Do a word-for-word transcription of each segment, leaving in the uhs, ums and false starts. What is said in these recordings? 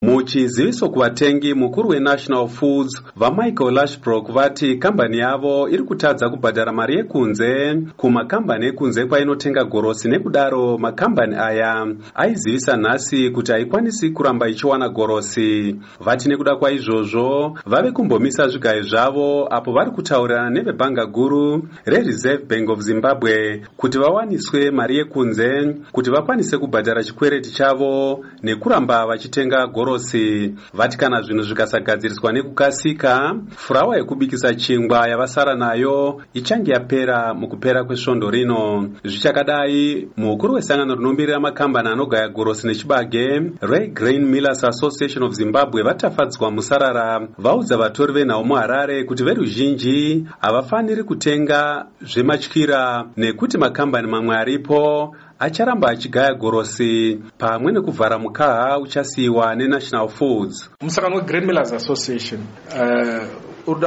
Muchiziviso kuvatengi, mukuru weNational Foods vaMichael Ashbrook vati kambani yavo iri kutadza kubhadhara mari yekunze kumakambani ekunze kwainotenga gorosi, nekudaro makambani aya aizivisa nhasi kuti haikwanisi kuramba ichiwana gorosi. Vati nekuda kwaizvozvo vave kumbomisa zvigayo zvavo apo vari kutaurirana nevebhanga guru reReserve Bank of Zimbabwe kuti vawaniswe mari yekunze kuti vakwanise kubhadhara chikwereti chavo nekuramba vachitenga gorosi. Vati kana zvinhu zvikasagadziriswa nekukasika, furawa yekubikisa chingwa yavasara nayo ichange yapera mukupera kwesvondo rino. Zvichakadai, mukuru wesangano rinomirira makambani anogaya gorosi nechibage Ray Grain Millers Association of Zimbabwe vatafadzwa musarara vaudza vatori venhau muHarare kuti veruzhinji havafaniri kutenga zvematyira nekuti makambani mamwe aripo acharamba achigaya gorosi pamwe nekuvhara mukaha uchasiyiwa neNational Foods. Musangano weGrain Millers Association uh, uruda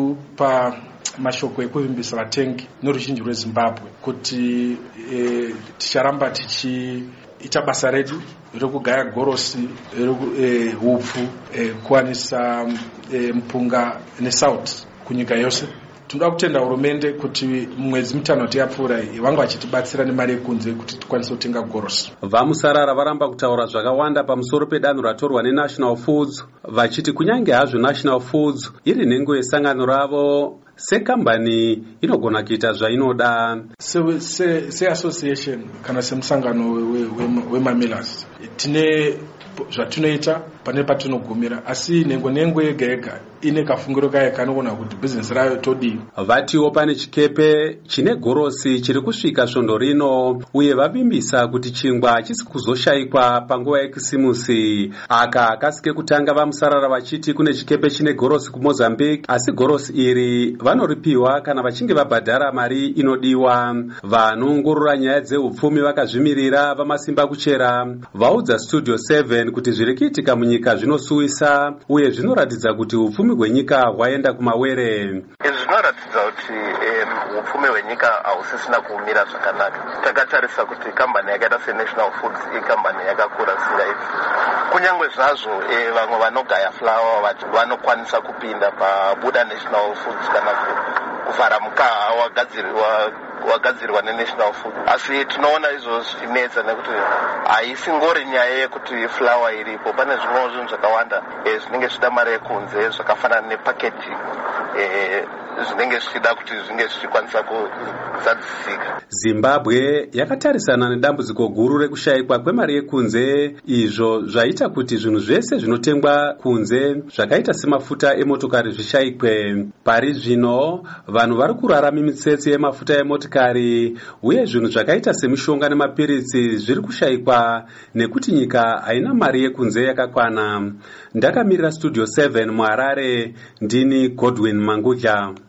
kupa mashoko ekuvimbisa vatengi noruzhinji rweZimbabwe kuti e, ticharamba tichiita basa redu rekugaya gorosi, e, hupfu, e, kuwanisa e, mpunga nesauti kunyika yose. Tinoda kutenda hurumende kuti mwedzi mitanhatu yapfuura vanga vachitibatsira nemari yekunze kuti tikwanise kutenga gorosi. Vamusarara varamba kutaura zvakawanda pamusoro pedanho ratorwa neNational Foods, vachiti kunyange hazvo National Foods iri nhengo yesangano ravo, sekambani inogona kuita zvainoda. Seassociation kana semusangano wemaMillers tine zvatinoita pane patinogumira, asi nhengo nhengo yega yega ine kafungiro kayo kanoona kuti bhizinesi rayo todii. Vatiwo pane chikepe chine gorosi chiri kusvika svondo rino, uye vavimbisa kuti chingwa chisi kuzoshayikwa panguva yekisimusi. Aka kasike kutanga vamusarara vachiti kune chikepe chine gorosi kuMozambique, asi gorosi iri vanoripiwa kana vachinge vabhadhara mari inodiwa. Vanoongorora nyaya dzeupfumi vakazvimirira vamasimba kuchera vaudza Studio seven kuti zviri kuitika munyika zvinosuwisa uye zvinoratidza kuti upfumi hwenyika hwaenda kumawere. Zvinoratidza kuti upfumi hwenyika hausisina kumira zvakanaka. Takatarisa kuti kambani yakaita seNational Foods ikambani yakakura singaiti. Kunyange zvazvo vamwe vanogaya fulawa vanokwanisa kupinda pabuda National Foods kana kuvhara mukaha wagadzirwa wagadzirwa neNational Food, asi tinoona izvozvo zvichinetsa nekuti haisingori nyaya yekuti fulawa iripo. Pane zvimwewo zvinhu zvakawanda zvinenge zvichida mari yekunze zvakafanana nepaketi zvinenge zvichida kuti zvinge zvichikwanisa kuzadzisika. Zimbabwe yakatarisana nedambudziko guru rekushayikwa kwemari yekunze, izvo zvaita kuti zvinhu zvese zvinotengwa kunze zvakaita semafuta emotokari zvishayikwe. Pari zvino vanhu vari kurara mimitsetse yemafuta emotokari, uye zvinhu zvakaita semishonga nemapiritsi zviri kushayikwa nekuti nyika haina mari yekunze yakakwana. Ndakamirira Studio seven muHarare, ndini Godwin Mangudya.